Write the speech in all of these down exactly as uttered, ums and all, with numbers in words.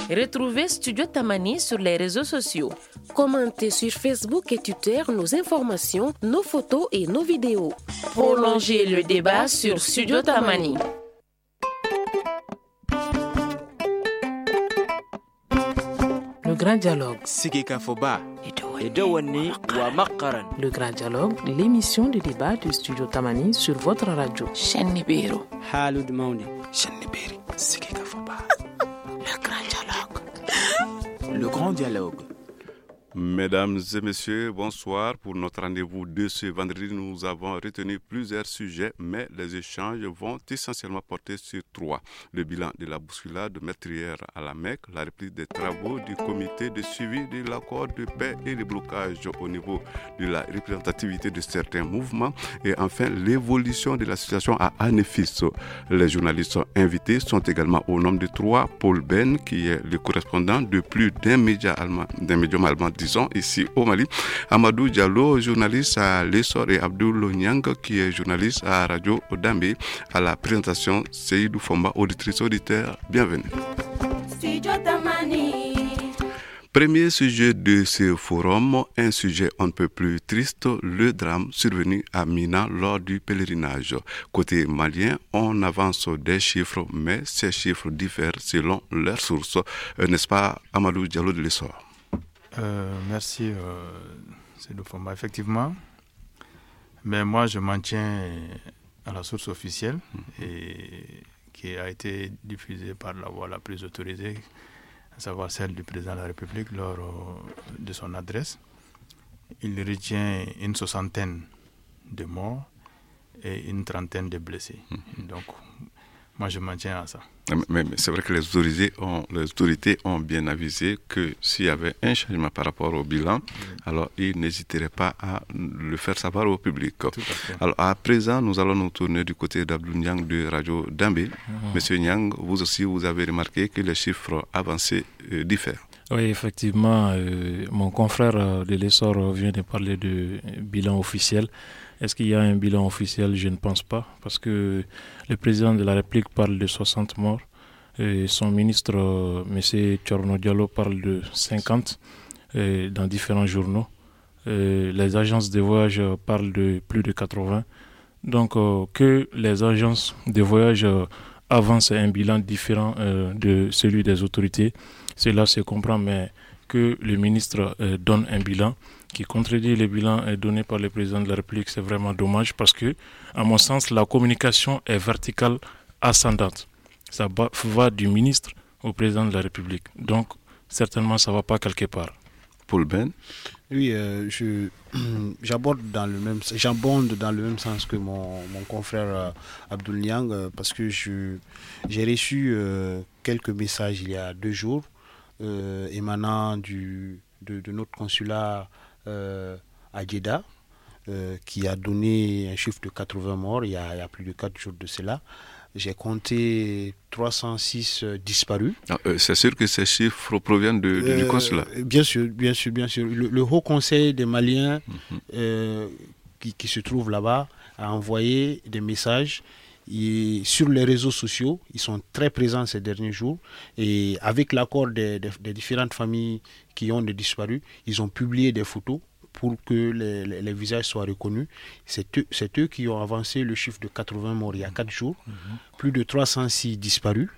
Retrouvez Studio Tamani sur les réseaux sociaux. Commentez sur Facebook et Twitter nos informations, nos photos et nos vidéos. Prolongez le débat sur Studio Tamani. Le grand dialogue. Sigika Foba. Le grand dialogue, l'émission de débat de Studio Tamani sur votre radio. Chenibero. Halud Mauni. Cheniberi. Sigika Foba. Le grand dialogue. Le grand dialogue. Mesdames et messieurs, bonsoir. Pour notre rendez-vous de ce vendredi, nous avons retenu plusieurs sujets, mais les échanges vont essentiellement porter sur trois. Le bilan de la bousculade meurtrière à la Mecque, la reprise des travaux du comité de suivi de l'accord de paix et le blocage au niveau de la représentativité de certains mouvements et enfin l'évolution de la situation à Anefis. Les journalistes invités sont également au nombre de trois. Paul Ben, qui est le correspondant de plus d'un média allemand, d'un médium allemand, disons, ici au Mali. Amadou Diallo, journaliste à l'Essor, et Abdoul Niang, qui est journaliste à Radio Dambe. À la présentation, Seydou Fomba, auditrice auditeur. Bienvenue. Premier sujet de ce forum, un sujet un peu plus triste, le drame survenu à Mina lors du pèlerinage. Côté malien, on avance des chiffres, mais ces chiffres diffèrent selon leurs sources. N'est-ce pas, Amadou Diallo de l'Essor? Euh, merci, euh, c'est le format, effectivement. Mais moi, je m'en tiens à la source officielle et qui a été diffusée par la voie la plus autorisée, à savoir celle du président de la République lors euh, de son adresse. Il retient une soixantaine de morts et une trentaine de blessés. Mmh. Donc, moi, je m'en tiens à ça. Mais, mais c'est vrai que les autorités, ont, les autorités ont bien avisé que s'il y avait un changement par rapport au bilan, mmh. alors ils n'hésiteraient pas à le faire savoir au public. Tout à fait. Alors à présent, nous allons nous tourner du côté d'Abdoul Niang de Radio Dambe. Mmh. Monsieur Niang, vous aussi, vous avez remarqué que les chiffres avancés euh, diffèrent. Oui, effectivement, euh, mon confrère euh, de l'Essor vient de parler de bilan officiel. Est-ce qu'il y a un bilan officiel? Je ne pense pas, parce que le président de la République parle de soixante morts, et son ministre, euh, M. Tchorno Diallo, parle de cinquante euh, dans différents journaux. Euh, les agences de voyage parlent de plus de quatre-vingts. Donc, euh, que les agences de voyage euh, avancent un bilan différent euh, de celui des autorités, cela se comprend, mais que le ministre euh, donne un bilan qui contredit le bilan donné par le président de la République, c'est vraiment dommage parce que, à mon sens, la communication est verticale ascendante. Ça va du ministre au président de la République. Donc, certainement, ça ne va pas quelque part. Paul Ben? Oui, euh, je, j'aborde dans le même, j'abonde dans le même sens que mon, mon confrère euh, Abdoul Niang euh, parce que je, j'ai reçu euh, quelques messages il y a deux jours euh, émanant du, de, de notre consulat Euh, à Jeddah, euh, qui a donné un chiffre de quatre-vingts morts il y a, il y a plus de quatre jours de cela. J'ai compté trois cent six euh, disparus. Ah, euh, c'est sûr que ces chiffres proviennent de, de, euh, du consulat. Bien sûr, bien sûr, bien sûr. Le, le Haut Conseil des Maliens mm-hmm. euh, qui, qui se trouve là-bas a envoyé des messages. Et sur les réseaux sociaux, ils sont très présents ces derniers jours et avec l'accord des, des, des différentes familles qui ont des disparus, ils ont publié des photos pour que les, les, les visages soient reconnus. C'est eux, c'est eux qui ont avancé le chiffre de quatre-vingts morts il y a quatre jours, mm-hmm. plus de trois cent six disparus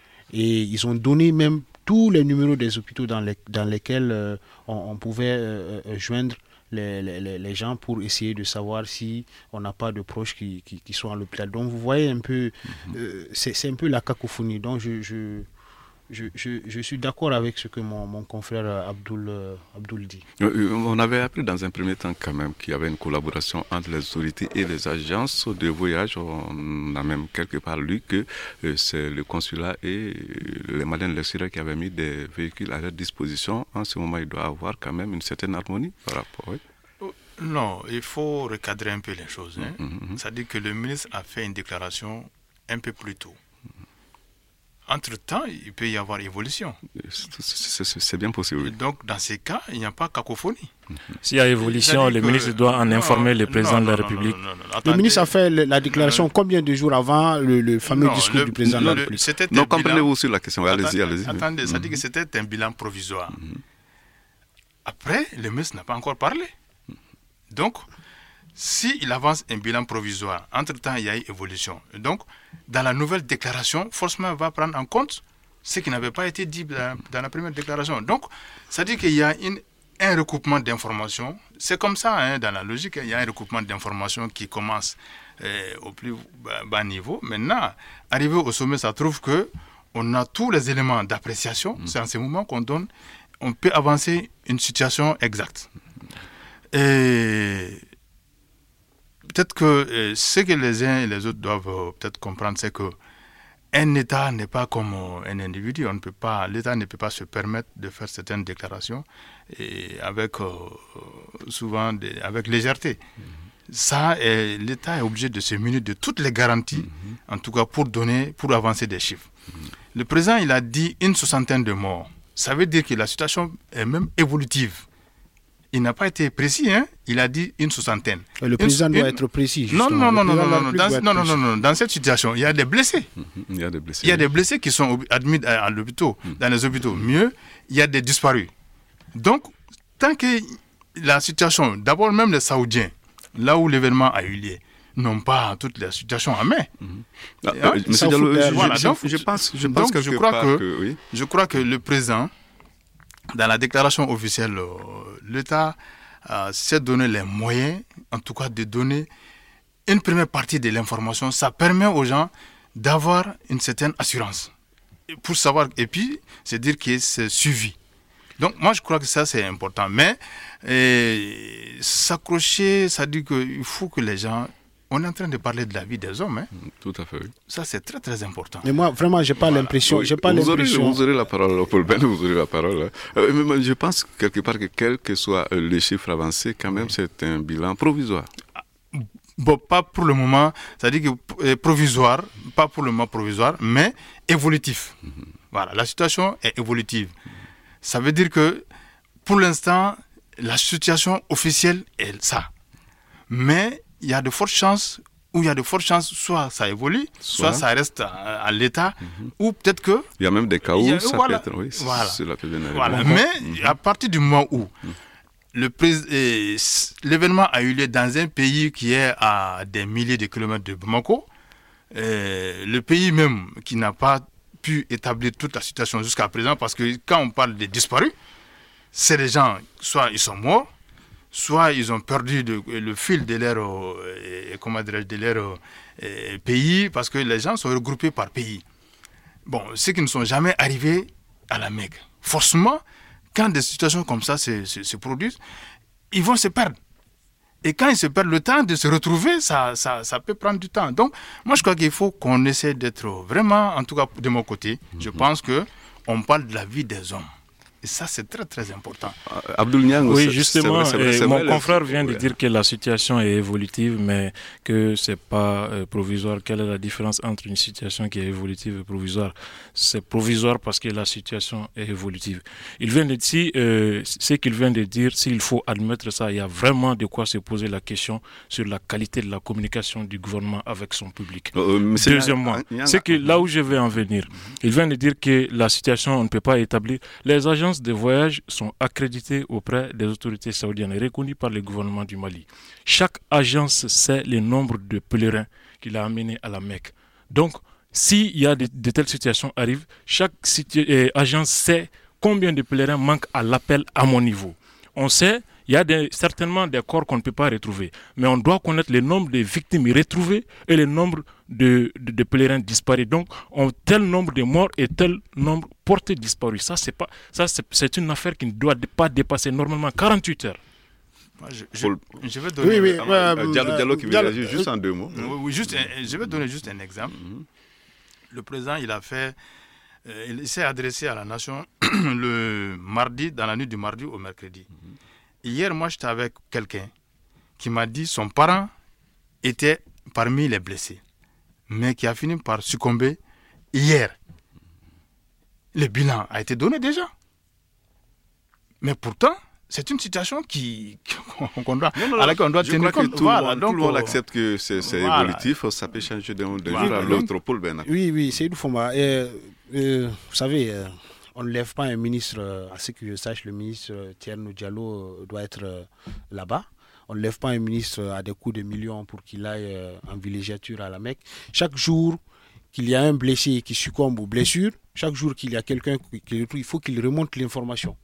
et ils ont donné même tous les numéros des hôpitaux dans, les, dans lesquels euh, on, on pouvait euh, euh, joindre Les, les, les gens pour essayer de savoir si on n'a pas de proches qui, qui, qui sont à l'hôpital. Donc vous voyez un peu, mm-hmm. euh, c'est, c'est un peu la cacophonie. Donc je, je, je, je, je suis d'accord avec ce que mon, mon confrère Abdoul, euh, Abdoul dit. On avait appris dans un premier temps quand même qu'il y avait une collaboration entre les autorités et les agences de voyage. On a même quelque part lu que euh, c'est le consulat et les Maliens de l'extérieur qui avaient mis des véhicules à leur disposition. En ce moment, il doit y avoir quand même une certaine harmonie par rapport. Oui. Non, il faut recadrer un peu les choses. Hein. Mm-hmm. C'est-à-dire que le ministre a fait une déclaration un peu plus tôt. entre-temps, il peut y avoir évolution. C'est, c'est, c'est, c'est bien possible. Donc, dans ces cas, il n'y a pas cacophonie. S'il y a évolution, le que... ministre doit en non, informer le président non, non, de la République. Non, non, non, le ministre a fait la déclaration combien de jours avant le, le fameux non, discours le, du président le, de la République? C'était non, comprenez-vous sur la question. Allez-y, allez-y. Attendez, mm-hmm. ça dit que c'était un bilan provisoire. Mm-hmm. Après, le ministre n'a pas encore parlé. Donc, s'il avance un bilan provisoire, entre-temps, il y a eu évolution. Donc, dans la nouvelle déclaration, forcément, il va prendre en compte ce qui n'avait pas été dit dans, dans la première déclaration. Donc, ça dit qu'il y a une, un recoupement d'informations. C'est comme ça, hein, dans la logique, il y a un recoupement d'informations qui commence euh, au plus bas, bas niveau. Maintenant, arrivé au sommet, ça trouve qu'on a tous les éléments d'appréciation. Mmh. C'est en ce moment qu'on donne, on peut avancer une situation exacte. Et peut-être que euh, ce que les uns et les autres doivent euh, peut-être comprendre, c'est que un État n'est pas comme euh, un individu. On ne peut pas, l'État ne peut pas se permettre de faire certaines déclarations et avec euh, souvent des, avec légèreté. Mm-hmm. Ça, euh, l'État est obligé de se munir de toutes les garanties, mm-hmm. en tout cas pour donner, pour avancer des chiffres. Mm-hmm. Le président, il a dit une soixantaine de morts. Ça veut dire que la situation est même évolutive. Il n'a pas été précis, hein? Il a dit une soixantaine. Le président une, doit une... être précis. Non, non, non, non, non, non, dans, non, non, non, non. Dans cette situation, il y a des blessés. Mm-hmm. Il y a des blessés. Il y a des blessés qui sont admis à l'hôpital, mm-hmm. dans les hôpitaux. Mieux, il y a des disparus. Donc, tant que la situation, d'abord même les Saoudiens, là où l'événement a eu lieu, n'ont pas toutes les situations en main. Mm-hmm. Ah, hein? euh, Monsieur Diallo, je, voilà, je, je, je pense, je pense donc, je crois que, que oui. je crois que le président, dans la déclaration officielle, euh, l'État euh, s'est donné les moyens, en tout cas, de donner une première partie de l'information. Ça permet aux gens d'avoir une certaine assurance. Pour savoir, et puis, c'est dire que c'est suivi. Donc, moi, je crois que ça, c'est important. Mais, et, s'accrocher, ça dit qu'il faut que les gens... On est en train de parler de la vie des hommes. Hein. Tout à fait, oui. Ça, c'est très, très important. Mais moi, vraiment, je n'ai pas voilà. l'impression... Oui, j'ai pas vous, l'impression... Aurez, vous aurez la parole, Paul Ben, vous aurez la parole. Hein. Euh, mais je pense, quelque part, que quels que soient les chiffres avancés, quand même, oui. c'est un bilan provisoire. Bon, pas pour le moment, c'est-à-dire que provisoire, pas pour le moment provisoire, mais évolutif. Mm-hmm. Voilà, la situation est évolutive. Mm-hmm. Ça veut dire que, pour l'instant, la situation officielle est ça. Mais... il y a de fortes chances, ou il y a de fortes chances, soit ça évolue, soit, soit ça reste à, à l'état, mm-hmm. ou peut-être que... Il y a même des cas où a, ça voilà, peut être, oui, voilà, cela peut venir. Voilà. Mais mm-hmm. à partir du moment où mm-hmm. le prés- eh, l'événement a eu lieu dans un pays qui est à des milliers de kilomètres de Bamako, eh, le pays même qui n'a pas pu établir toute la situation jusqu'à présent, parce que quand on parle des disparus, c'est des gens, soit ils sont morts, soit ils ont perdu de, le fil de leur, euh, comment dirais-je, de leur euh, pays, parce que les gens sont regroupés par pays. Bon, ceux qui ne sont jamais arrivés à la Mecque, forcément, quand des situations comme ça se, se, se produisent, ils vont se perdre. Et quand ils se perdent, le temps de se retrouver, ça, ça, ça peut prendre du temps. Donc, moi, je crois qu'il faut qu'on essaie d'être vraiment, en tout cas de mon côté, mm-hmm. je pense qu'on parle de la vie des hommes. Et ça, c'est très, très important. Abdoul Niang, oui, c'est, justement, c'est vrai, c'est vrai, mon vrai, confrère vient oui. de dire que la situation est évolutive, mais que ce n'est pas euh, provisoire. Quelle est la différence entre une situation qui est évolutive et provisoire? C'est provisoire parce que la situation est évolutive. Il vient de dire, euh, ce qu'il vient de dire, s'il faut admettre ça, il y a vraiment de quoi se poser la question sur la qualité de la communication du gouvernement avec son public. Euh, Deuxièmement, c'est que là où je vais en venir, il vient de dire que la situation, on ne peut pas établir. Les agences de voyage sont accréditées auprès des autorités saoudiennes et reconnues par le gouvernement du Mali. Chaque agence sait le nombre de pèlerins qu'il a amenés à la Mecque. Donc, s'il y a de, de telles situations arrivent, chaque situ- euh, agence sait combien de pèlerins manquent à l'appel à mon niveau. On sait, il y a des, certainement des corps qu'on ne peut pas retrouver, mais on doit connaître le nombre de victimes retrouvées et le nombre de, de, de pèlerins disparus. Donc, on, tel nombre de morts et tel nombre portés disparus. Ça, c'est, pas, ça c'est, c'est une affaire qui ne doit pas dépasser normalement quarante-huit heures. Moi, je, je, je vais donner... Oui, oui, euh, euh, Diallo, Diallo qui veut réagir juste en deux mots. Oui, juste, je vais donner juste un exemple. Mm-hmm. Le président, il a fait... Euh, il s'est adressé à la nation le mardi, dans la nuit du mardi au mercredi. Mm-hmm. Hier, moi, j'étais avec quelqu'un qui m'a dit que son parent était parmi les blessés, mais qui a fini par succomber hier. le bilan a été donné déjà. Mais pourtant, c'est une situation qui, qu'on doit, non, non, à laquelle on doit je tenir crois compte. Que tout, voilà, le monde, donc, tout le monde accepte que c'est, c'est voilà. évolutif, ça peut changer d'un jour à l'autre. Paul Ben. Oui, oui, c'est une forme. Euh, euh, vous savez, euh, on ne lève pas un ministre, euh, à ce que je sache, le ministre euh, Thierno Diallo euh, doit être euh, là-bas. On ne lève pas un ministre à des coups de millions pour qu'il aille euh, en villégiature à la Mecque. Chaque jour qu'il y a un blessé qui succombe aux blessures, chaque jour qu'il y a quelqu'un qui retrouve, il faut qu'il remonte l'information.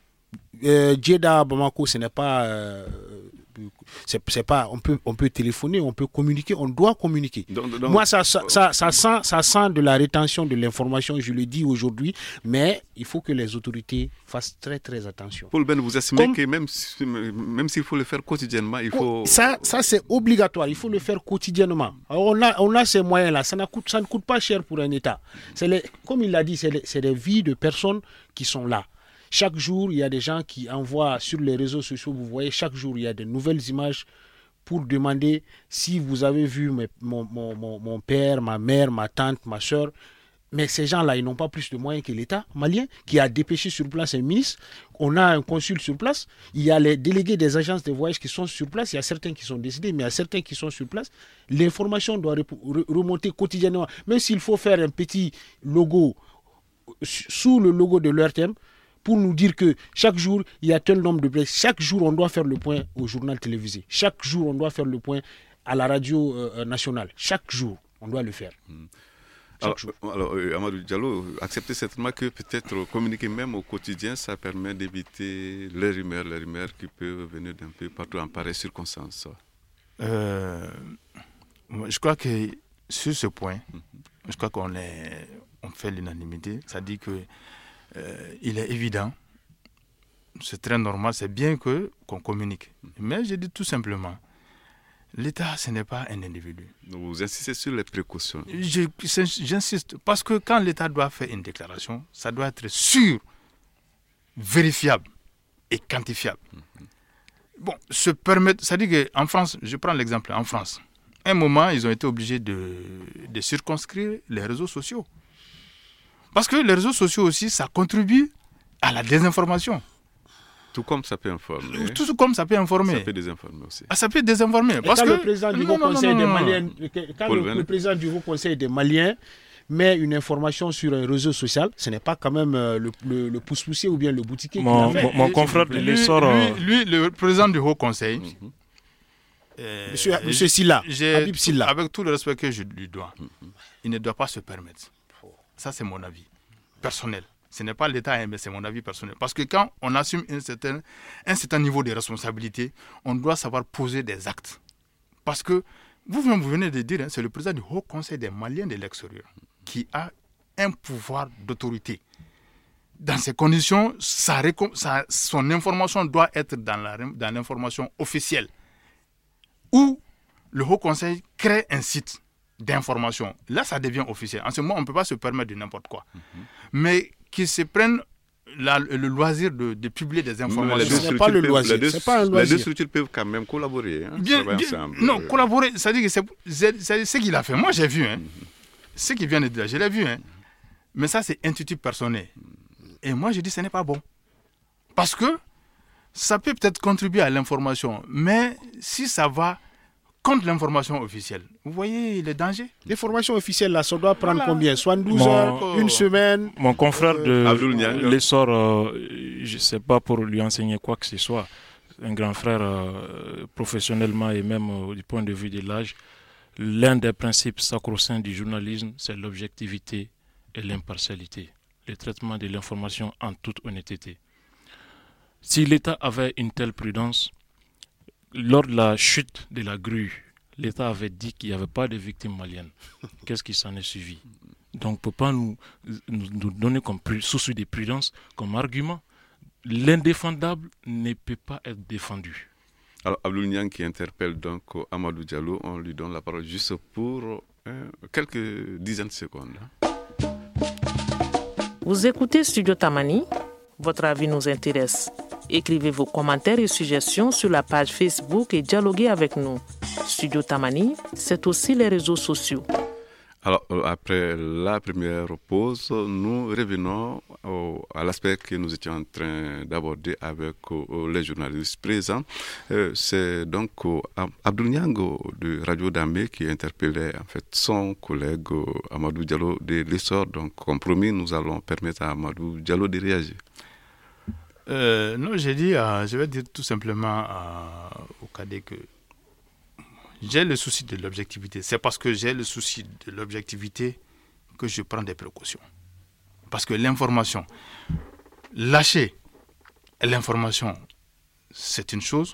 Euh, Jeddah, Bamako, ce n'est pas, euh, c'est, c'est pas, on peut, on peut téléphoner, on peut communiquer, on doit communiquer. Donc, donc, Moi, ça, ça, ça, ça sent, ça sent de la rétention de l'information, je le dis aujourd'hui, mais il faut que les autorités fassent très, très attention. Paul Ben, vous estimez Comme, que même, même s'il faut le faire quotidiennement, il faut... Ça, ça c'est obligatoire, il faut le faire quotidiennement. Alors, on a, on a ces moyens-là, ça, coûte, ça ne coûte pas cher pour un État. C'est les, comme il l'a dit, c'est, les, c'est des vies de personnes qui sont là. Chaque jour, il y a des gens qui envoient sur les réseaux sociaux, vous voyez, chaque jour, il y a de nouvelles images pour demander si vous avez vu mes, mon, mon, mon, mon père, ma mère, ma tante, ma soeur. Mais ces gens-là, ils n'ont pas plus de moyens que l'État malien qui a dépêché sur place un ministre. On a un consul sur place. Il y a les délégués des agences de voyage qui sont sur place. Il y a certains qui sont décédés, mais il y a certains qui sont sur place. L'information doit remonter quotidiennement. Même s'il faut faire un petit logo sous le logo de l'O R T M, pour nous dire que chaque jour, il y a tel nombre de blessés. Chaque jour, on doit faire le point au journal télévisé. Chaque jour, on doit faire le point à la radio euh, nationale. Chaque jour, on doit le faire. Mmh. Alors, alors euh, Amadou Diallo, acceptez certainement que peut-être communiquer même au quotidien, ça permet d'éviter les rumeurs, les rumeurs qui peuvent venir d'un peu partout en pareille circonstance. Euh, je crois que sur ce point, mmh. je crois qu'on est, on fait l'unanimité. Ça dit que Euh, il est évident, c'est très normal, c'est bien que, qu'on communique. Mais je dis tout simplement, l'État, ce n'est pas un individu. Vous insistez sur les précautions. Je, j'insiste, parce que quand l'État doit faire une déclaration, ça doit être sûr, vérifiable et quantifiable. Mm-hmm. Bon, se permettre, c'est-à-dire qu'en France, je prends l'exemple, en France, à un moment, ils ont été obligés de, de circonscrire les réseaux sociaux. Parce que les réseaux sociaux aussi, ça contribue à la désinformation. Tout comme ça peut informer. Tout comme ça peut informer. Ça peut désinformer aussi. Ah, ça peut désinformer. Et parce quand que le président du Haut Conseil des Maliens, quand le, le président du Haut Conseil des Maliens met une information sur un réseau social, ce n'est pas quand même le, le, le pousse-poussier ou bien le boutiquier mon, qui l'a fait. Mon, mon confrère de l'essor... Lui, lui, le président du Haut Conseil, mm-hmm. euh, monsieur, monsieur Silla, Habib Silla, avec tout le respect que je lui dois, mm-hmm. il ne doit pas se permettre. Ça, c'est mon avis personnel. Ce n'est pas l'État, mais c'est mon avis personnel. Parce que quand on assume un certain, un certain niveau de responsabilité, on doit savoir poser des actes. Parce que, vous-même, vous venez de dire, hein, c'est le président du Haut Conseil des Maliens de l'extérieur qui a un pouvoir d'autorité. Dans ces conditions, sa, sa, son information doit être dans, la, dans l'information officielle. Ou le Haut Conseil crée un site d'information. Là, ça devient officiel. En ce moment, on ne peut pas se permettre de n'importe quoi. Mm-hmm. Mais qu'ils se prennent la, le loisir de, de publier des informations. Ce n'est pas le loisir. Les deux, c'est pas un loisir. Les deux structures peuvent quand même collaborer. Hein, bien, bien, ensemble. Non, collaborer, ça dit que c'est, c'est, c'est ce qu'il a fait. Moi, j'ai vu. Hein. Mm-hmm. Ce qu'il vient de dire, je l'ai vu. Hein. Mais ça, c'est intuitif personnel. Et moi, je dis, ce n'est pas bon. Parce que ça peut peut-être contribuer à l'information. Mais si ça va contre l'information officielle. Vous voyez les dangers. L'information officielle, là, ça doit prendre voilà. combien soixante-douze heures, une semaine. Mon confrère euh, de l'essor, euh, je ne sais pas pour lui enseigner quoi que ce soit, un grand frère euh, professionnellement et même euh, du point de vue de l'âge, l'un des principes sacro-saints du journalisme, c'est l'objectivité et l'impartialité. Le traitement de l'information en toute honnêteté. Si l'État avait une telle prudence, lors de la chute de la grue, l'État avait dit qu'il n'y avait pas de victimes maliennes. Qu'est-ce qui s'en est suivi? Donc, on ne peut pas nous, nous, nous donner comme souci de prudence comme argument. L'indéfendable ne peut pas être défendu. Alors, Abdoul Niang qui interpelle donc Amadou Diallo, on lui donne la parole juste pour euh, quelques dizaines de secondes. Vous écoutez Studio Tamani, votre avis nous intéresse. Écrivez vos commentaires et suggestions sur la page Facebook et dialoguez avec nous. Studio Tamani, c'est aussi les réseaux sociaux. Alors, après la première pause, nous revenons au, à l'aspect que nous étions en train d'aborder avec euh, les journalistes présents. Euh, c'est donc euh, Abdou Niang de Radio Damé qui interpellait en fait son collègue euh, Amadou Diallo de l'Essor. Donc, comme promis, nous allons permettre à Amadou Diallo de réagir. Euh, non, j'ai dit, euh, je vais dire tout simplement euh, au cadet que j'ai le souci de l'objectivité. C'est parce que j'ai le souci de l'objectivité que je prends des précautions. Parce que l'information, lâcher l'information, c'est une chose,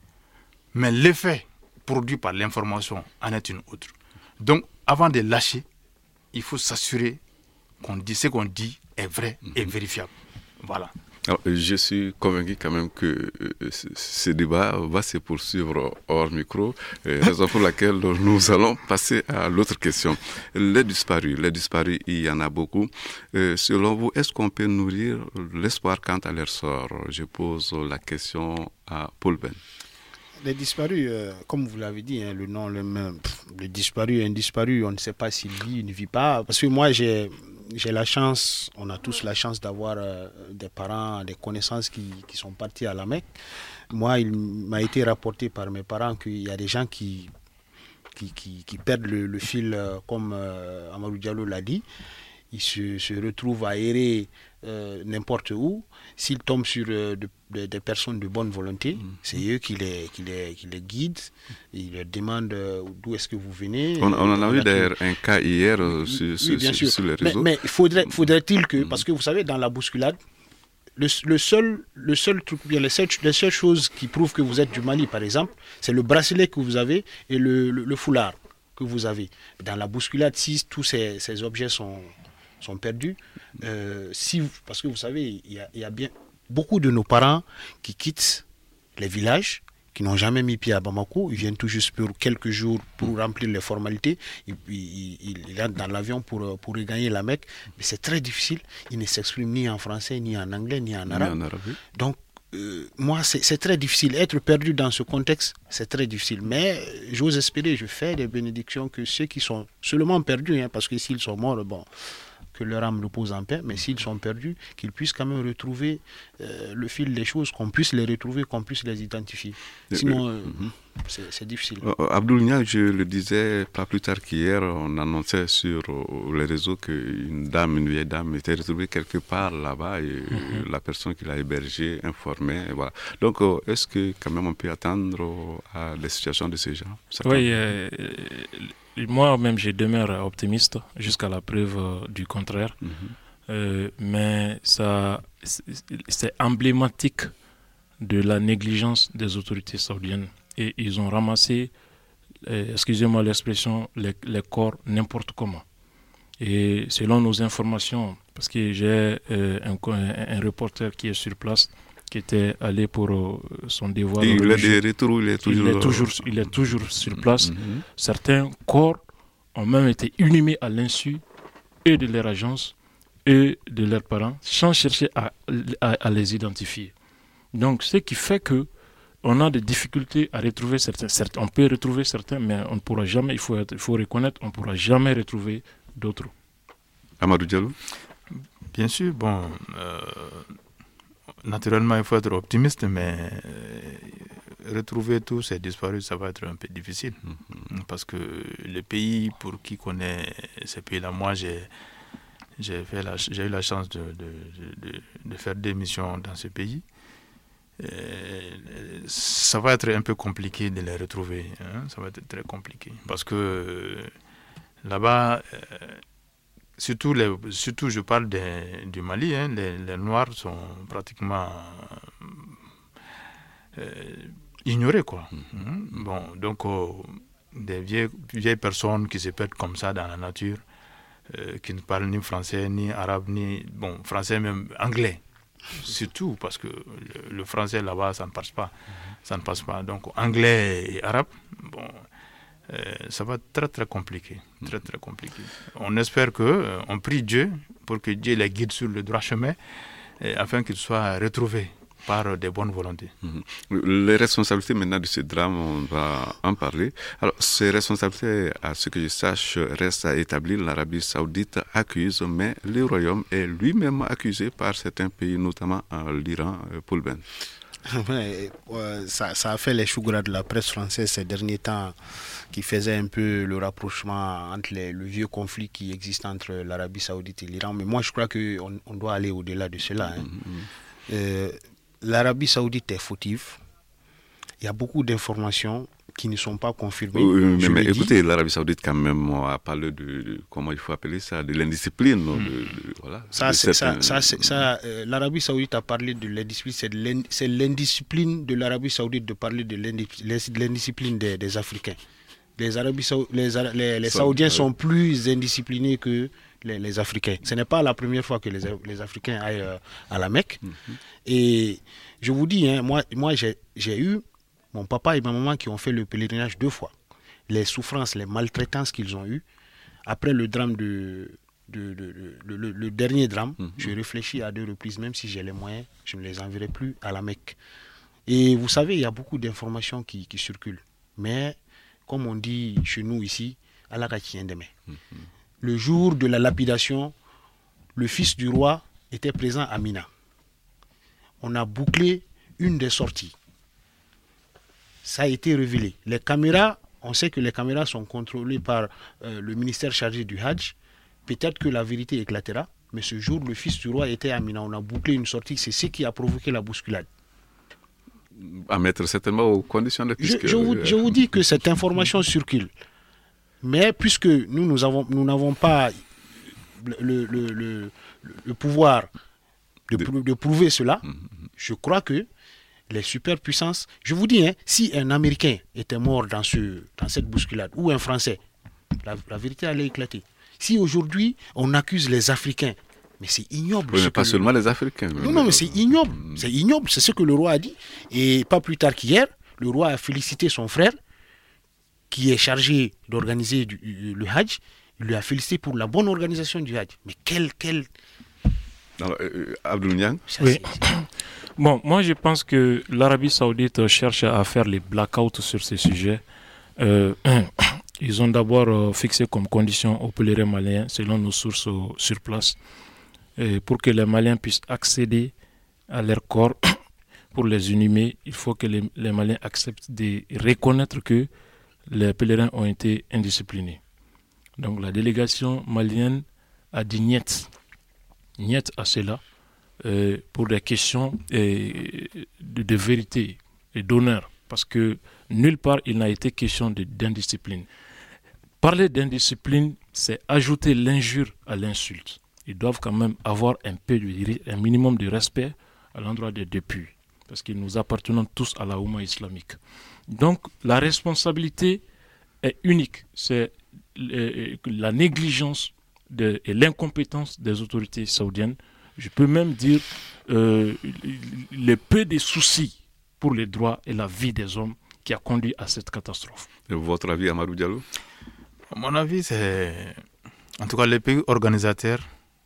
mais l'effet produit par l'information en est une autre. Donc, avant de lâcher, il faut s'assurer qu'on dit ce qu'on dit est vrai et vérifiable. Voilà. Alors, je suis convaincu quand même que euh, ce débat va se poursuivre hors micro, euh, raison pour laquelle nous allons passer à l'autre question. Les disparus, les disparus, il y en a beaucoup. Euh, selon vous, est-ce qu'on peut nourrir l'espoir quant à leur sort? Je pose la question à Paul Ben. Les disparus, euh, comme vous l'avez dit, hein, le nom, le même, pff, le disparu, un disparu, on ne sait pas s'il vit, il ne vit pas. Parce que moi, j'ai... J'ai la chance, on a tous la chance d'avoir euh, des parents, des connaissances qui, qui sont partis à la Mecque. Moi, il m'a été rapporté par mes parents qu'il y a des gens qui, qui, qui, qui perdent le, le fil, euh, comme euh, Amadou Diallo l'a dit. Ils se, se retrouvent à errer euh, n'importe où. S'ils tombent sur euh, de, de, des personnes de bonne volonté, mmh. c'est eux qui les, qui, les, qui les guident. Ils leur demandent euh, d'où est-ce que vous venez. On, on en a vu d'ailleurs un cas hier euh, sur, oui, sur, bien sur, sûr. sur les réseaux. Mais, mais faudrait, faudrait-il que, parce que vous savez, dans la bousculade, le, le seul, le seul truc, bien les seules, les seules choses qui prouvent que vous êtes du Mali, par exemple, c'est le bracelet que vous avez et le, le, le foulard que vous avez. Dans la bousculade, si tous ces, ces objets sont sont perdus. Euh, si, parce que vous savez, il y, a, il y a bien beaucoup de nos parents qui quittent les villages, qui n'ont jamais mis pied à Bamako. Ils viennent tout juste pour quelques jours pour remplir les formalités. Ils, ils, ils, ils entrent dans l'avion pour, pour regagner la Mecque. Mais c'est très difficile. Ils ne s'expriment ni en français, ni en anglais, ni en arabe. Ni en arabe. Donc, euh, moi, c'est, c'est très difficile. Être perdu dans ce contexte, c'est très difficile. Mais j'ose espérer, je fais des bénédictions que ceux qui sont seulement perdus, hein, parce que s'ils sont morts, bon... que leur âme repose en paix, mais s'ils sont perdus, qu'ils puissent quand même retrouver euh, le fil des choses, qu'on puisse les retrouver, qu'on puisse les identifier. Sinon, euh, mm-hmm. c'est, c'est difficile. Euh, Abdou Niang, je le disais pas plus tard qu'hier, on annonçait sur euh, les réseaux qu'une dame, une vieille dame, était retrouvée quelque part là-bas et mm-hmm. la personne qui l'a hébergée informée. Voilà. Donc, euh, est-ce que quand même on peut attendre euh, à des situations de ce genre? Oui, euh, moi-même, je demeure optimiste jusqu'à la preuve euh, du contraire. Mm-hmm. Euh, mais ça, c'est, c'est emblématique de la négligence des autorités saoudiennes. Et ils ont ramassé, euh, excusez-moi l'expression, les, les corps n'importe comment. Et selon nos informations, parce que j'ai euh, un, un, un reporter qui est sur place, qui était allé pour euh, son devoir. Et il, est de retour, il est toujours, il est toujours, il est toujours sur place. Mm-hmm. Certains corps ont même été inhumés à l'insu et de leur agence et de leurs parents, sans chercher à, à, à les identifier. Donc, ce qui fait que on a des difficultés à retrouver certains. certains. On peut retrouver certains, mais on ne pourra jamais, il faut, être, il faut reconnaître, on ne pourra jamais retrouver d'autres. Amadou Diallo? Bien sûr, bon... Euh... Naturellement, il faut être optimiste, mais euh, retrouver tous ces disparus, ça va être un peu difficile. Mm-hmm. Parce que le pays, pour qui connaît ces pays-là, moi, j'ai, j'ai, fait la, j'ai eu la chance de, de, de, de faire des missions dans ce pays. Et ça va être un peu compliqué de les retrouver. Hein? Ça va être très compliqué. Parce que euh, là-bas... Euh, Surtout, les, surtout, je parle des, du Mali, hein, les, les Noirs sont pratiquement euh, ignorés, quoi. Mmh. Bon, donc, oh, des vieilles, vieilles personnes qui se perdent comme ça dans la nature, euh, qui ne parlent ni français, ni arabe, ni, bon, français même, anglais. Surtout, parce que le, le français là-bas, ça ne passe pas. Mmh. Ça ne passe pas. Donc, anglais et arabe, bon... Euh, ça va être très très compliqué, très très compliqué. On espère que, euh, on prie Dieu pour que Dieu les guide sur le droit chemin, et afin qu'ils soient retrouvés. par des bonnes volontés. Mmh. Les responsabilités maintenant de ce drame, on va en parler. Alors, ces responsabilités, à ce que je sache, restent à établir. L'Arabie Saoudite accuse, mais le Royaume est lui-même accusé par certains pays, notamment l'Iran, Paul Ben. Ouais, euh, ça, ça a fait les choux gras de la presse française ces derniers temps, qui faisait un peu le rapprochement entre les, le vieux conflit qui existe entre l'Arabie Saoudite et l'Iran. Mais moi, je crois qu'on on doit aller au-delà de cela. Hein. Mm-hmm. Euh, L'Arabie Saoudite est fautive. Il y a beaucoup d'informations qui ne sont pas confirmées. Oui, mais, mais écoutez, l'Arabie Saoudite quand même a parlé de, de comment il faut appeler ça, de l'indiscipline. Mm. De, de, voilà, ça, de c'est, certains... ça, ça, c'est, ça euh, l'Arabie Saoudite a parlé de l'indiscipline. C'est, de c'est l'indiscipline de l'Arabie Saoudite de parler de l'indiscipline des, des Africains. Les, Arabes, les, les, les Saoudiens oui. sont plus indisciplinés que les, les Africains. Ce n'est pas la première fois que les, les Africains aillent euh, à la Mecque. Mm-hmm. Et je vous dis, hein, moi, moi j'ai, j'ai eu mon papa et ma maman qui ont fait le pèlerinage deux fois. Les souffrances, les maltraitances qu'ils ont eues. Après le drame de... de, de, de le, le, le dernier drame, mm-hmm. je réfléchis à deux reprises, même si j'ai les moyens, je ne les enverrai plus à la Mecque. Et vous savez, il y a beaucoup d'informations qui, qui circulent. Mais... comme on dit chez nous ici, Allah Kachien Deme. Le jour de la lapidation, le fils du roi était présent à Mina. On a bouclé une des sorties. Ça a été révélé. Les caméras, on sait que les caméras sont contrôlées par euh, le ministère chargé du Hajj. Peut-être que la vérité éclatera, mais ce jour, le fils du roi était à Mina. On a bouclé une sortie. C'est ce qui a provoqué la bousculade. À mettre certainement aux conditions de... Je, je, vous, je vous dis que cette information circule. Mais puisque nous, nous, avons, nous n'avons pas le, le, le, le pouvoir de, de... de prouver cela, mm-hmm. je crois que les superpuissances... Je vous dis, hein, si un Américain était mort dans, ce, dans cette bousculade, ou un Français, la, la vérité allait éclater. Si aujourd'hui, on accuse les Africains, mais c'est ignoble. Oui, mais pas seulement le... les Africains. Non, non, mais c'est ignoble. C'est ignoble, c'est ce que le roi a dit. Et pas plus tard qu'hier, le roi a félicité son frère, qui est chargé d'organiser du, le Hajj. Il lui a félicité pour la bonne organisation du Hajj. Mais quel... quel... Alors, euh, Abdoul Niang. Oui. Bon, moi je pense que l'Arabie Saoudite cherche à faire les blackouts sur ces sujets. Euh, ils ont d'abord euh, fixé comme condition aux pèlerins maliens, selon nos sources euh, sur place, pour que les Maliens puissent accéder à leur corps, pour les inhumer, il faut que les, les Maliens acceptent de reconnaître que les pèlerins ont été indisciplinés. Donc la délégation malienne a dit niet, niet à cela, euh, pour des questions euh, de, de vérité et d'honneur, parce que nulle part il n'a été question de, d'indiscipline. Parler d'indiscipline, c'est ajouter l'injure à l'insulte. Ils doivent quand même avoir un peu de, un minimum de respect à l'endroit des députés, parce que nous appartenons tous à la Oumma islamique. Donc la responsabilité est unique, c'est la négligence de, et l'incompétence des autorités saoudiennes. Je peux même dire euh, le peu de soucis pour les droits et la vie des hommes qui a conduit à cette catastrophe. Et votre avis, Amadou Diallo? Mon avis, c'est en tout cas les pays organisateurs,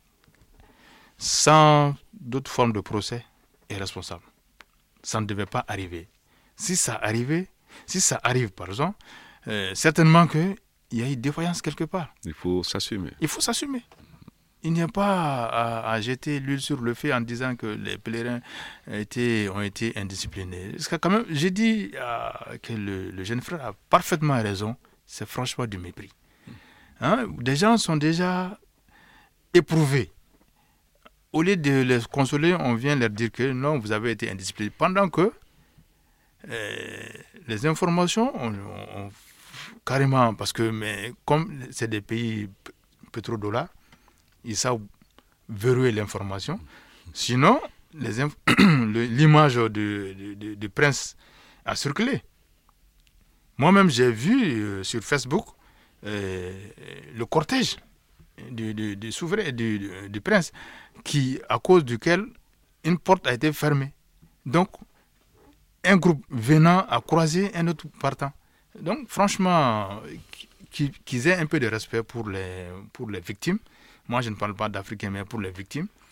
sans d'autres formes de procès, est responsable. Ça ne devait pas arriver. Si ça arrivait, si ça arrive par exemple, euh, certainement qu'il y a eu défaillance quelque part. Il faut s'assumer. Il faut s'assumer. Il n'y a pas à, à jeter l'huile sur le feu en disant que les pèlerins étaient, ont été indisciplinés. Parce que quand même, j'ai dit euh, que le, le jeune frère a parfaitement raison. C'est franchement du mépris. Hein? Des gens sont déjà éprouvés. Au lieu de les consoler, on vient leur dire que non, vous avez été indiscipliné. Pendant que euh, les informations, on, on, carrément, parce que mais comme c'est des pays pétrodollars, ils savent verrouiller l'information. Sinon, les inf- l'image du, du, du prince a circulé. Moi-même, j'ai vu euh, sur Facebook euh, le cortège du, du, du souverain, du, du, du prince, qui, à cause duquel une porte a été fermée. Donc, un groupe venant a croisé un autre partant. Donc, franchement, qu'ils aient un peu de respect pour les, pour les victimes. Moi, je ne parle pas d'Africains, mais pour les victimes.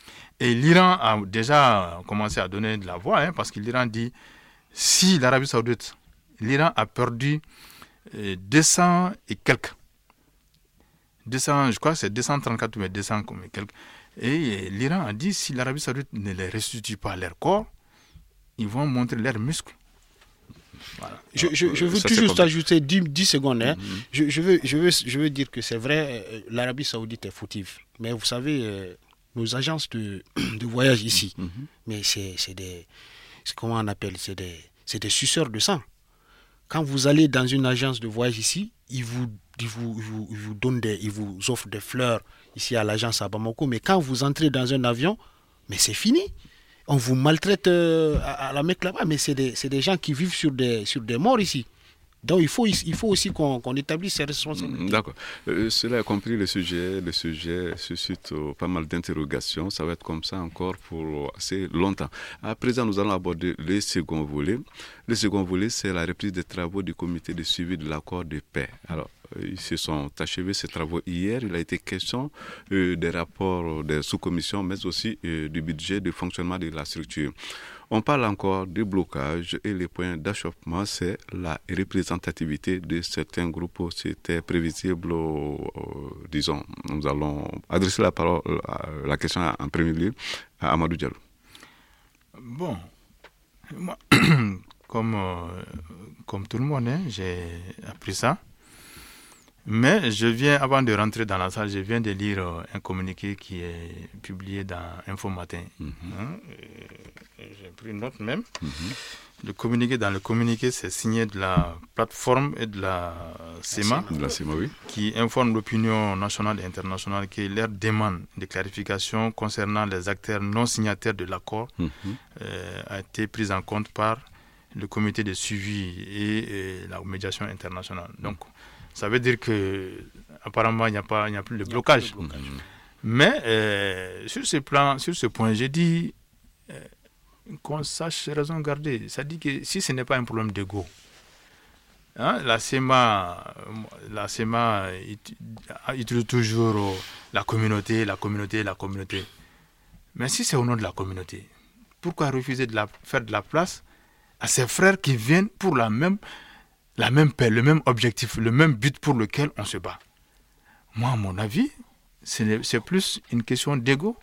Et l'Iran a déjà commencé à donner de la voix, hein, parce que l'Iran dit, si l'Arabie Saoudite, l'Iran a perdu euh, deux cents et quelques, deux cents, je crois que c'est deux cent trente-quatre, mais deux cents et quelques. Et l'Iran a dit, si l'Arabie Saoudite ne les restitue pas leur corps, ils vont montrer leurs muscles. Voilà. Je, je, je veux Ça, tout juste comme... ajouter dix secondes. Hein. Mm-hmm. je, je, veux, je, veux, je veux dire que c'est vrai, euh, l'Arabie Saoudite est fautive. Mais vous savez, euh, nos agences de, de voyage ici, mm-hmm. mais c'est, c'est des... C'est, comment on appelle, c'est des, c'est des suceurs de sang. Quand vous allez dans une agence de voyage ici, ils vous, ils vous, ils vous, ils vous donnent des, ils vous offrent des fleurs ici à l'agence à Bamako. Mais quand vous entrez dans un avion, mais c'est fini. On vous maltraite euh, à, à la Mecque là-bas, mais c'est des, c'est des gens qui vivent sur des, sur des morts ici. Donc il faut, il faut aussi qu'on, qu'on établisse ces responsabilités. D'accord. Euh, cela a compris le sujet. Le sujet suscite euh, pas mal d'interrogations. Ça va être comme ça encore pour assez longtemps. À présent, nous allons aborder le second volet. Le second volet, c'est la reprise des travaux du comité de suivi de l'accord de paix. Alors, ils se sont achevés ces travaux hier. Il a été question euh, des rapports des sous-commissions, mais aussi euh, du budget de fonctionnement de la structure. On parle encore de blocage et les points d'achoppement, c'est la représentativité de certains groupes. C'était prévisible, euh, disons. Nous allons adresser la parole, la question en premier lieu à Amadou Diallo. Bon, moi, comme, euh, comme tout le monde, hein, j'ai appris ça. Mais je viens, avant de rentrer dans la salle, je viens de lire euh, un communiqué qui est publié dans Info Matin. Mm-hmm. Hein, j'ai pris note même. Mm-hmm. Le communiqué, dans le communiqué, c'est signé de la plateforme et de la C E M A, de la C E M A oui. qui informe l'opinion nationale et internationale que leur demande de clarification concernant les acteurs non signataires de l'accord mm-hmm. euh, a été prise en compte par le comité de suivi et, et la médiation internationale. Donc, ça veut dire que apparemment il n'y a pas, il n'y a plus de blocage. Plus de blocage. Mais euh, sur ce plan, sur ce point, j'ai dit euh, qu'on sache raison garder. Ça dit que si ce n'est pas un problème d'ego, hein, la C E M A, la C E M A utilise toujours la communauté, la communauté, la communauté. Mais si c'est au nom de la communauté, pourquoi refuser de la, faire de la place à ses frères qui viennent pour la même la même paix, le même objectif, le même but pour lequel on se bat. Moi, à mon avis, c'est, c'est plus une question d'ego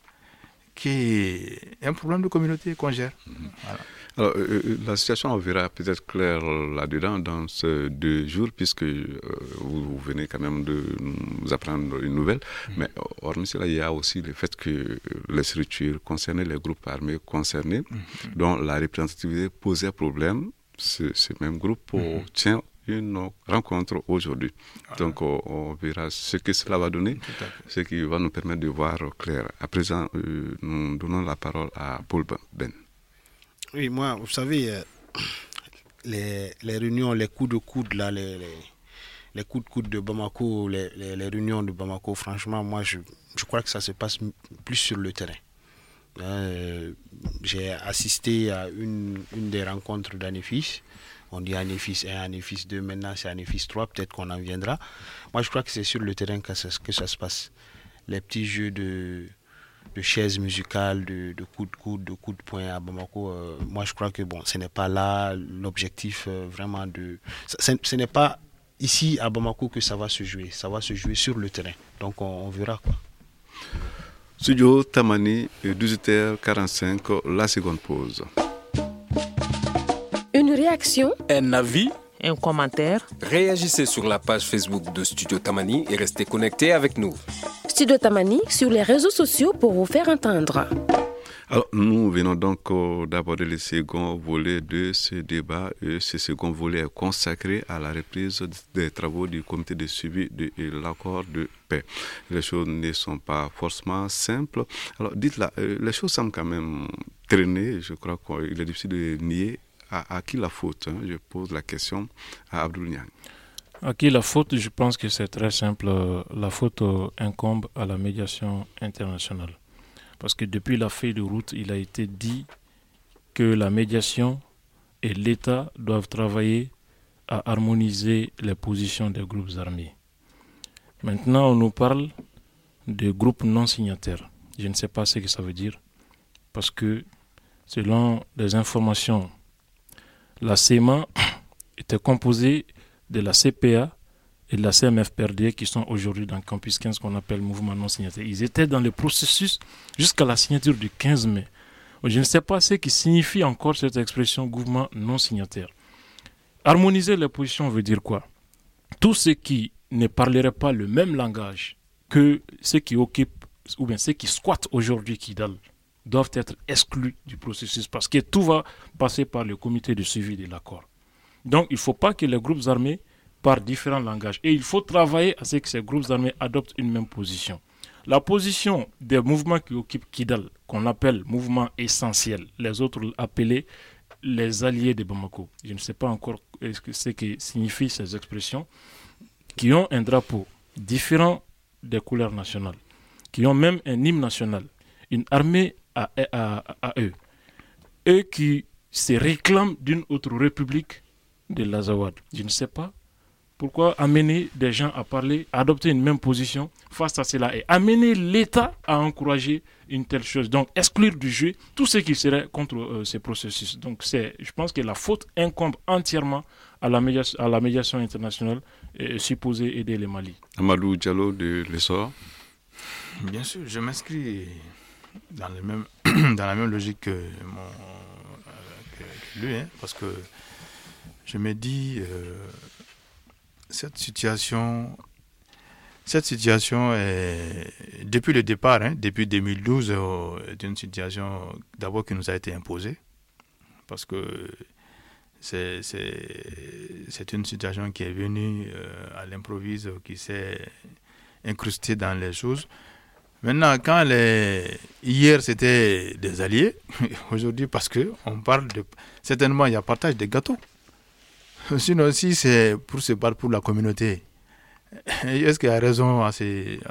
qu'un problème de communauté qu'on gère. Voilà. Alors, euh, la situation, on verra peut-être clair là-dedans dans ces deux jours, puisque euh, vous, vous venez quand même de nous apprendre une nouvelle. Mm-hmm. Mais hormis cela, il y a aussi le fait que les structures concernées, les groupes armés concernés, mm-hmm. dont la représentativité posait problème, ce, ce même groupe mm-hmm. tient une rencontre aujourd'hui. Voilà. Donc, on, on verra ce que cela va donner, ce qui va nous permettre de voir clair. À présent, euh, nous donnons la parole à Paul Ben. Oui, moi, vous savez, euh, les, les réunions, les coups de coude, là, les, les, les coups de coude de Bamako, les, les, les réunions de Bamako, franchement, moi, je, je crois que ça se passe plus sur le terrain. Euh, j'ai assisté à une, une des rencontres d'Anefis. On dit Anefis un, Anefis deux, maintenant c'est Anefis trois, peut-être qu'on en viendra. Moi, je crois que c'est sur le terrain que ça, que ça se passe. Les petits jeux de, de chaises musicales, de, de coups de coude, de coups de poing à Bamako, euh, moi, je crois que bon, ce n'est pas là l'objectif euh, vraiment de... Ce, ce n'est pas ici à Bamako que ça va se jouer. Ça va se jouer sur le terrain. Donc, on, on verra quoi. Studio Tamani, dix-huit heures quarante-cinq, la seconde pause. Une réaction, un avis, un commentaire. Réagissez sur la page Facebook de Studio Tamani et restez connectés avec nous. Studio Tamani sur les réseaux sociaux pour vous faire entendre. Alors, nous venons donc euh, d'aborder le second volet de ce débat. Et ce second volet est consacré à la reprise des travaux du comité de suivi de l'accord de paix. Les choses ne sont pas forcément simples. Alors, dites-là, euh, les choses semblent quand même traîner. Je crois qu'il est difficile de nier. À, à qui la faute, hein? Je pose la question à Abdoul Niang. À qui la faute? Je pense que c'est très simple. La faute incombe à la médiation internationale. Parce que depuis la feuille de route, il a été dit que la médiation et l'État doivent travailler à harmoniser les positions des groupes armés. Maintenant, on nous parle de groupes non signataires. Je ne sais pas ce que ça veut dire. Parce que, selon les informations, la C E M A était composée de la C P A et de la C M F P R D qui sont aujourd'hui dans le campus quinze qu'on appelle mouvement non signataire. Ils étaient dans le processus jusqu'à la signature du quinze mai. Je ne sais pas ce qui signifie encore cette expression mouvement non signataire. Harmoniser les positions veut dire quoi? Tous ceux qui ne parleraient pas le même langage que ceux qui occupent ou bien ceux qui squattent aujourd'hui Kidal doivent être exclus du processus parce que tout va passer par le comité de suivi de l'accord. Donc il ne faut pas que les groupes armés parlent différents langages et il faut travailler à ce que ces groupes armés adoptent une même position. La position des mouvements qui occupent Kidal, qu'on appelle mouvement essentiel, les autres appelés les alliés de Bamako. Je ne sais pas encore ce que signifient ces expressions, qui ont un drapeau différent des couleurs nationales, qui ont même un hymne national, une armée à, à, à eux, eux qui se réclament d'une autre république de l'Azawad. Je ne sais pas pourquoi amener des gens à parler, à adopter une même position face à cela et amener l'État à encourager une telle chose. Donc, exclure du jeu tout ce qui serait contre euh, ces processus. Donc, c'est, je pense que la faute incombe entièrement à la médiation, à la médiation internationale et supposée aider le Mali. Amadou Diallo de l'Essor. Bien sûr, je m'inscris dans, le même, dans la même logique que, mon, que, que lui, hein, parce que je me dis... Euh, Cette situation, cette situation est, depuis le départ, hein, depuis deux mille douze, euh, est une situation d'abord qui nous a été imposée, parce que c'est, c'est, c'est une situation qui est venue euh, à l'improvise, qui s'est incrustée dans les choses. Maintenant, quand les, hier c'était des alliés, aujourd'hui parce qu'on parle de... Certainement, il y a partage des gâteaux. Sinon, si c'est pour se battre pour la communauté, est-ce qu'il y a raison à ces,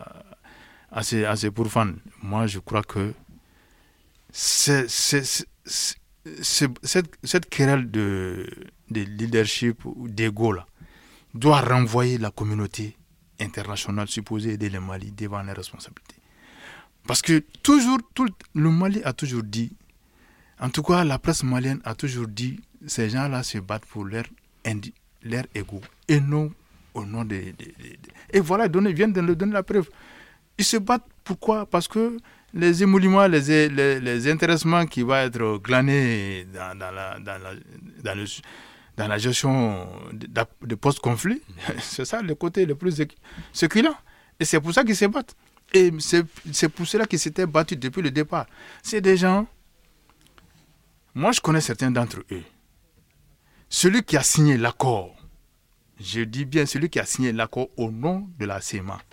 à ces, à ces pourfendre? Moi, je crois que c'est, c'est, c'est, c'est, cette, cette querelle de, de leadership ou d'ego là, doit renvoyer la communauté internationale supposée aider le Mali devant les responsabilités. Parce que toujours, tout le Mali a toujours dit, en tout cas la presse malienne a toujours dit, ces gens-là se battent pour leur, indi- leur ego et non au nom de... de, de, de. Et voilà, ils viennent de leur donner la preuve. Ils se battent pourquoi? Parce que les émoluments, les, les, les intéressements qui vont être glanés dans, dans, la, dans, la, dans, le, dans la gestion de, de post-conflit, c'est ça le côté le plus séculant. Et c'est pour ça qu'ils se battent. Et c'est, c'est pour cela qu'ils s'étaient battus depuis le départ. C'est des gens... Moi, je connais certains d'entre eux. Celui qui a signé l'accord, je dis bien celui qui a signé l'accord au nom de la C E M A,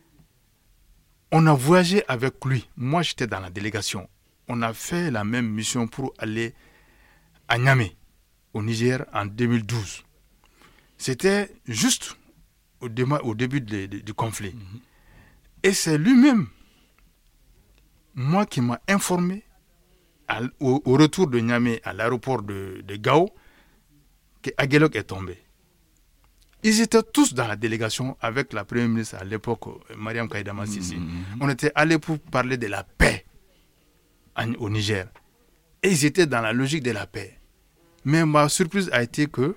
on a voyagé avec lui. Moi, j'étais dans la délégation. On a fait la même mission pour aller à Niamey, au Niger, en deux mille douze. C'était juste au, déma- au début de, de, du conflit. Mm-hmm. Et c'est lui-même, moi, qui m'a informé à, au, au retour de Niamey à l'aéroport de, de Gao, que Aguelok est tombé. Ils étaient tous dans la délégation avec la première ministre à l'époque, Mariam Kaïda Massissi. Mm-hmm. On était allés pour parler de la paix en, au Niger. Et ils étaient dans la logique de la paix. Mais ma surprise a été que,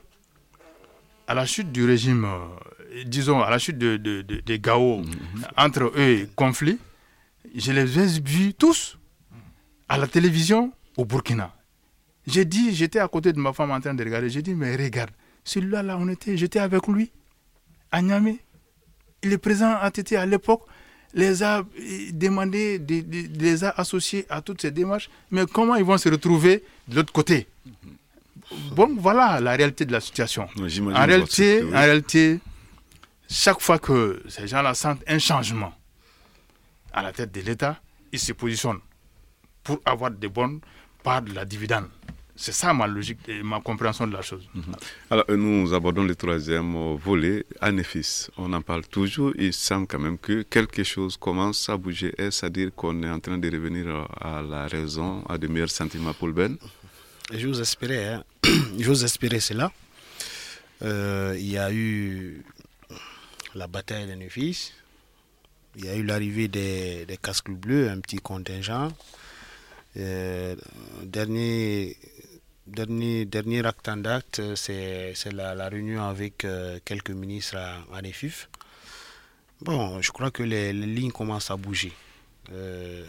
à la chute du régime, euh, disons, à la chute de, de, de, de Gao, mm-hmm. entre eux et conflit, je les ai vus tous à la télévision au Burkina. J'ai dit, j'étais à côté de ma femme en train de regarder, j'ai dit, mais regarde, celui-là, là, on était, j'étais avec lui, à Niamey. Il est présent à Tété à l'époque, les a demandé, de, de, de, les a associés à toutes ces démarches, mais comment ils vont se retrouver de l'autre côté? Bon, voilà la réalité de la situation. En réalité, en réalité, chaque fois que ces gens-là sentent un changement à la tête de l'État, ils se positionnent pour avoir de bonnes parts de la dividende. C'est ça ma logique et ma compréhension de la chose. Mm-hmm. Alors, nous abordons le troisième volet, Anefis. On en parle toujours. Il semble quand même que quelque chose commence à bouger. Est-ce à dire qu'on est en train de revenir à la raison, à de meilleurs sentiments pour le Ben? J'ose espérer, hein. J'ose espérer cela. Euh, il y a eu la bataille d'Anefis. il y a eu l'arrivée des, des casques bleus, un petit contingent. Euh, dernier, dernier, dernier acte en date, c'est, c'est la, la réunion avec euh, quelques ministres à, à N F I F. Bon, je crois que les, les lignes commencent à bouger. Euh,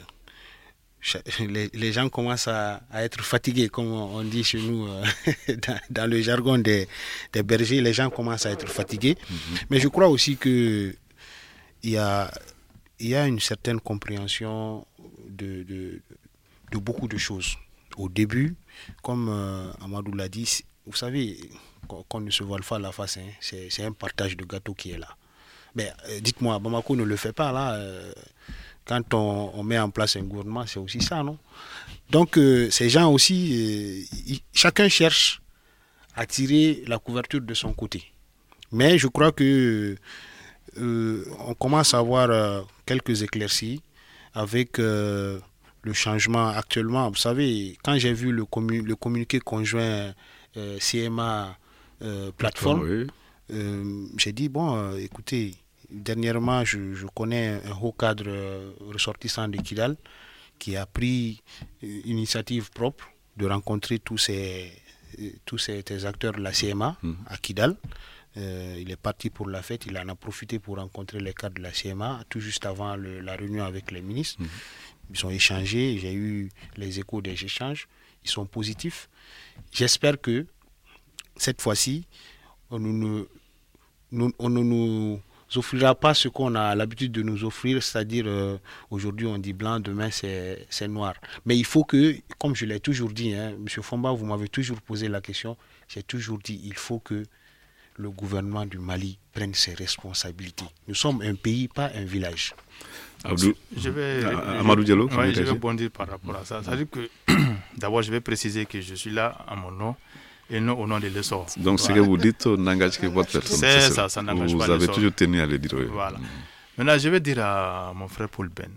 les, les gens commencent à, à être fatigués, comme on dit chez nous euh, dans, dans le jargon des, des bergers. Les gens commencent à être fatigués. Mm-hmm. Mais je crois aussi que il y a, il y a une certaine compréhension de, de, de beaucoup de choses. Au début, comme euh, Amadou l'a dit, vous savez, qu'on, qu'on ne se voile pas la face, hein, c'est, c'est un partage de gâteau qui est là. Mais euh, dites-moi, Bamako ne le fait pas là. Euh, quand on, on met en place un gouvernement, c'est aussi ça, non? Donc, euh, ces gens aussi, euh, y, chacun cherche à tirer la couverture de son côté. Mais je crois que euh, on commence à avoir euh, quelques éclaircies avec euh, le changement actuellement. Vous savez, quand j'ai vu le, commu- le communiqué conjoint euh, C M A euh, plateforme, oui. euh, j'ai dit, bon, euh, écoutez, dernièrement, je, je connais un haut cadre euh, ressortissant de Kidal qui a pris une initiative propre de rencontrer tous ces, tous ces, ces acteurs de la C M A mmh. à Kidal. Euh, il est parti pour la fête, il en a profité pour rencontrer les cadres de la C M A tout juste avant le, la réunion avec les ministres. Mmh. Ils ont échangé, j'ai eu les échos des échanges, ils sont positifs. J'espère que cette fois-ci, on ne nous, on ne nous offrira pas ce qu'on a l'habitude de nous offrir, c'est-à-dire euh, aujourd'hui on dit blanc, demain c'est, c'est noir. Mais il faut que, comme je l'ai toujours dit, hein, M. Fomba, vous m'avez toujours posé la question, j'ai toujours dit, il faut que le gouvernement du Mali prenne ses responsabilités. Nous sommes un pays, pas un village. Abdou, je vais, Amadou Diallo, je, ouais, je vais bondir par rapport à ça. C'est-à-dire que, d'abord, je vais préciser que je suis là à mon nom et non au nom de l'essor. Donc, voilà. Ce que vous dites n'engage que votre personne. C'est, c'est ça, ça n'engage vous pas l'essor. Vous avez l'essor. toujours tenu à le dire. Oui. Voilà. Mm. Maintenant, je vais dire à mon frère Paul Ben,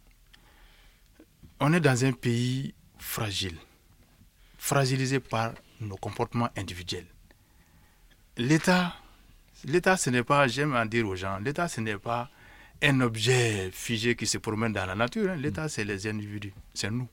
on est dans un pays fragile, fragilisé par nos comportements individuels. L'État, l'État, ce n'est pas, j'aime en dire aux gens, l'État, ce n'est pas un objet figé qui se promène dans la nature. Hein. L'État, c'est les individus, c'est nous.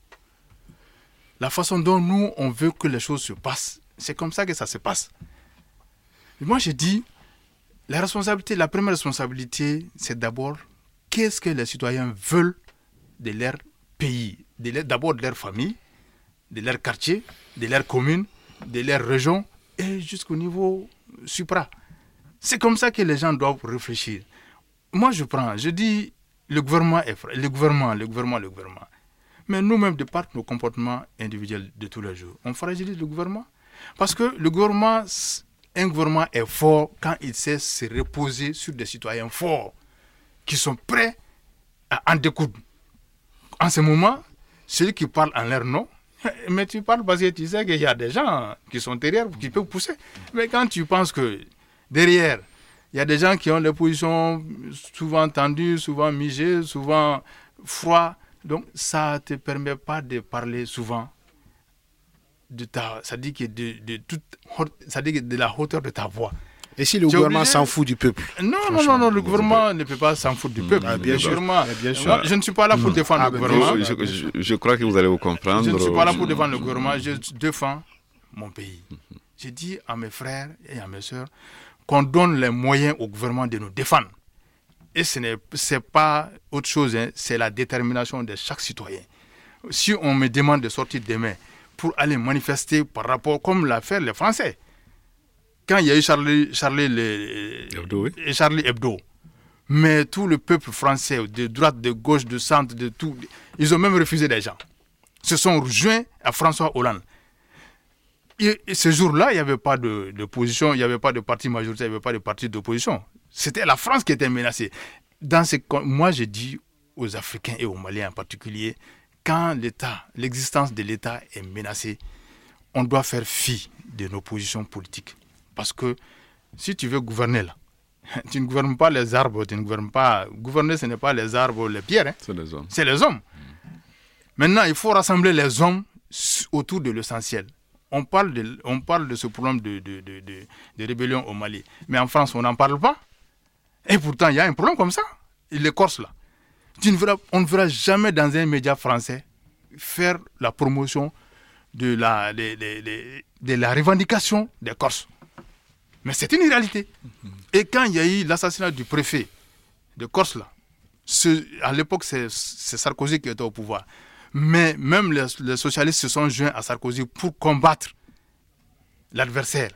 La façon dont nous, on veut que les choses se passent, c'est comme ça que ça se passe. Et moi, je dis, la responsabilité, la première responsabilité, c'est d'abord, qu'est-ce que les citoyens veulent de leur pays, de leur, d'abord de leur famille, de leur quartier, de leur commune, de leur région, et jusqu'au niveau supra. C'est comme ça que les gens doivent réfléchir. Moi, je prends, je dis, le gouvernement est le gouvernement, le gouvernement, le gouvernement. Mais nous-mêmes, de par nos comportements individuels de tous les jours, on fragilise le gouvernement. Parce que le gouvernement, un gouvernement est fort quand il sait se reposer sur des citoyens forts, qui sont prêts à en découdre. En ce moment, celui qui parle en leur nom, mais tu parles parce que tu sais qu'il y a des gens qui sont derrière, qui peuvent pousser. Mais quand tu penses que derrière, il y a des gens qui ont des positions souvent tendues, souvent mitigées, souvent froides. Donc, ça ne te permet pas de parler souvent de ta, ça dit que de, de, toute, ça dit que de la hauteur de ta voix. Et si le tu gouvernement obligé... s'en fout du peuple? Non, non, non, non, le gouvernement ne peut pas s'en foutre du peuple. Ah, bien, sûr. Moi, bien sûr. Moi, je ne suis pas là pour défendre ah, le gouvernement. Je, je, je crois que vous allez vous comprendre. Je ne suis pas là pour défendre le gouvernement, je défends mon pays. J'ai dit à mes frères et à mes sœurs qu'on donne les moyens au gouvernement de nous défendre. Et ce n'est c'est pas autre chose, hein, c'est la détermination de chaque citoyen. Si on me demande de sortir demain pour aller manifester par rapport, comme l'a fait les Français, quand il y a eu Charlie, Charlie, les, Hebdo, oui. et Charlie Hebdo, mais tout le peuple français, de droite, de gauche, de centre, de tout, ils ont même refusé des gens. Se sont rejoints à François Hollande. Et, et ce jour-là, il n'y avait pas de, de position, il n'y avait pas de parti majoritaire, il n'y avait pas de parti d'opposition. C'était la France qui était menacée. Dans ces, moi, je dis aux Africains et aux Maliens en particulier, quand l'État, l'existence de l'État est menacée, on doit faire fi de nos positions politiques. Parce que si tu veux gouverner là, tu ne gouvernes pas les arbres, tu ne gouvernes pas... Gouverner, ce n'est pas les arbres, les pierres. Hein. C'est les hommes. C'est les hommes. Mmh. Maintenant, il faut rassembler les hommes autour de l'essentiel. On parle de, on parle de ce problème de, de, de, de, de rébellion au Mali. Mais en France, on n'en parle pas. Et pourtant, il y a un problème comme ça. Les Corses, là. Tu ne verras, on ne verra jamais dans un média français faire la promotion de la, de, de, de, de la revendication des Corses. Mais c'est une réalité. Mm-hmm. Et quand il y a eu l'assassinat du préfet de Corse, là, ce, à l'époque, c'est, c'est Sarkozy qui était au pouvoir. Mais même les, les socialistes se sont joints à Sarkozy pour combattre l'adversaire.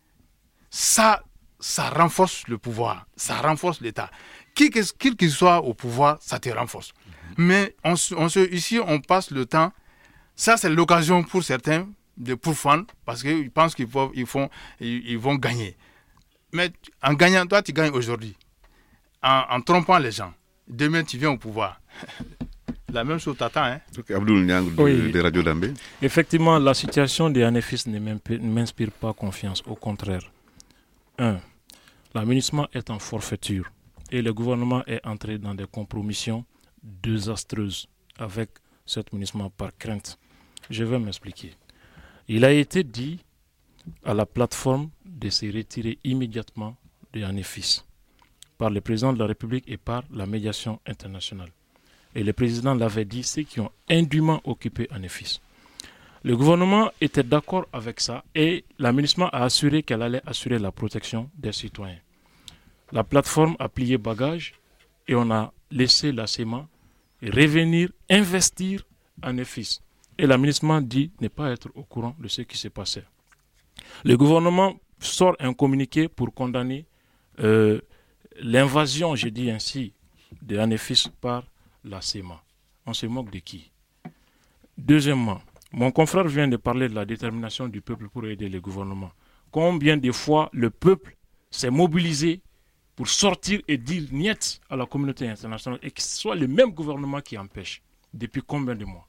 Ça, ça renforce le pouvoir, ça renforce l'État. Qui qu'il qu'il soit au pouvoir, ça te renforce. Mm-hmm. Mais on, on se, ici, on passe le temps. Ça, c'est l'occasion pour certains de pourfendre parce qu'ils pensent qu'ils, peuvent, ils, font, ils, ils vont gagner. Mais en gagnant, toi, tu gagnes aujourd'hui. En, en trompant les gens. Demain, tu viens au pouvoir. La même chose t'attend. Hein? Abdoul Niang de, oui. de Radio Dambé. Effectivement, la situation des Anefis ne m'inspire pas confiance. Au contraire. Un, l'aménagement est en forfaiture et le gouvernement est entré dans des compromissions désastreuses avec cet aménagement par crainte. Je vais m'expliquer. Il a été dit à la plateforme de se retirer immédiatement des Anefis par le président de la République et par la médiation internationale. Et le président l'avait dit, ceux qui ont indûment occupé Anefis. Le gouvernement était d'accord avec ça et l'aménagement a assuré qu'elle allait assurer la protection des citoyens. La plateforme a plié bagage et on a laissé la C E M A revenir investir Anefis. Et l'aménagement dit ne pas être au courant de ce qui s'est passé. Le gouvernement sort un communiqué pour condamner euh, l'invasion, je dis ainsi, de Anefis par la C E M A. On se moque de qui? Deuxièmement, mon confrère vient de parler de la détermination du peuple pour aider le gouvernement. Combien de fois le peuple s'est mobilisé pour sortir et dire niet à la communauté internationale et que ce soit le même gouvernement qui empêche? Depuis combien de mois?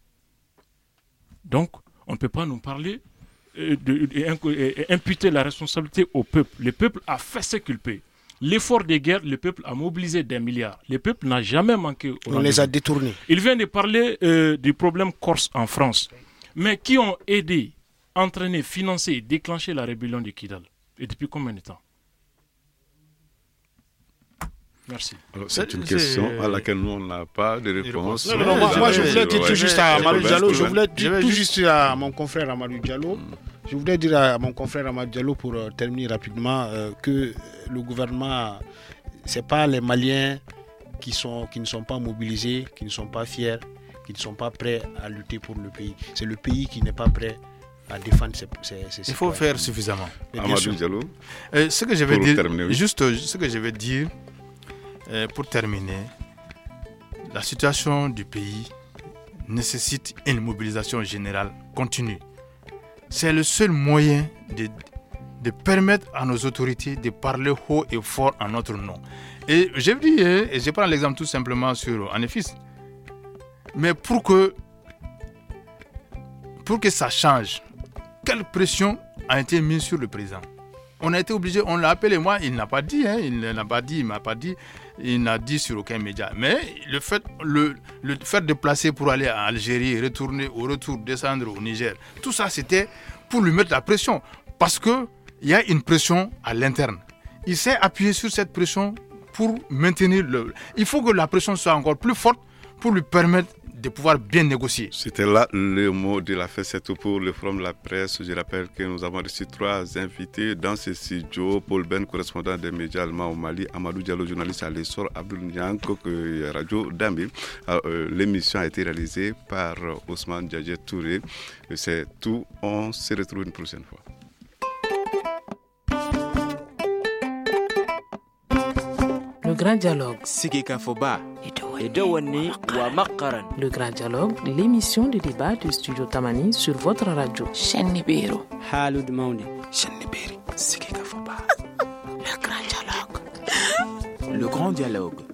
Donc, on ne peut pas nous parler euh, de, de, de, de imputer la responsabilité au peuple. Le peuple a fait ce qu'il peut. L'effort de guerre, le peuple a mobilisé des milliards. Le peuple n'a jamais manqué. Au On les a détournés. Il vient de parler euh, du problème corse en France. Mais qui ont aidé, entraîné, financé et déclenché la rébellion de Kidal? Et depuis combien de temps? Merci. Alors, c'est une question c'est... à laquelle nous, on n'a pas de réponse. Non, non, moi, moi, je voulais dire tout juste à Amadou Diallo, je voulais dire tout juste à mon confrère Amadou Diallo, je voulais dire à mon confrère Amadou Diallo pour euh, terminer rapidement euh, que le gouvernement, ce n'est pas les Maliens qui, sont, qui ne sont pas mobilisés, qui ne sont pas fiers, qui ne sont pas prêts à lutter pour le pays. C'est le pays qui n'est pas prêt à défendre ses, ses, ses Il faut faire suffisamment. Amadou Diallo. Euh, ce que je vais dire, terminer, oui. juste ce que je vais dire, euh, pour terminer, la situation du pays nécessite une mobilisation générale continue. C'est le seul moyen de, de permettre à nos autorités de parler haut et fort en notre nom. Et je dis, et je prends l'exemple tout simplement sur Anefis. Mais pour que, pour que ça change, quelle pression a été mise sur le président? On a été obligé, on l'a appelé, moi, il n'a pas dit, hein, il n'a pas dit, il m'a pas dit, il n'a dit sur aucun média. Mais le fait, le, le faire déplacer pour aller en Algérie, retourner au retour, descendre au Niger, tout ça, c'était pour lui mettre la pression. Parce qu'il y a une pression à l'interne. Il s'est appuyé sur cette pression pour maintenir le... Il faut que la pression soit encore plus forte pour lui permettre de pouvoir bien négocier. C'était là le mot de la fin, c'est tout pour le Forum de la presse. Je rappelle que nous avons reçu trois invités dans ce studio. Paul Ben, correspondant des médias allemands au Mali, Amadou Diallo, journaliste à l'Essor, Abdoul Niang, Radio Dambé. Euh, l'émission a été réalisée par Ousmane Djadjet Touré. C'est tout, on se retrouve une prochaine fois. Le grand dialogue. Sigika Foba. Le grand dialogue, l'émission de débat du studio Tamani sur votre radio. Chenibero. Halud Mauni. Cheniberi. Sigika Foba. Le grand dialogue. Le grand dialogue.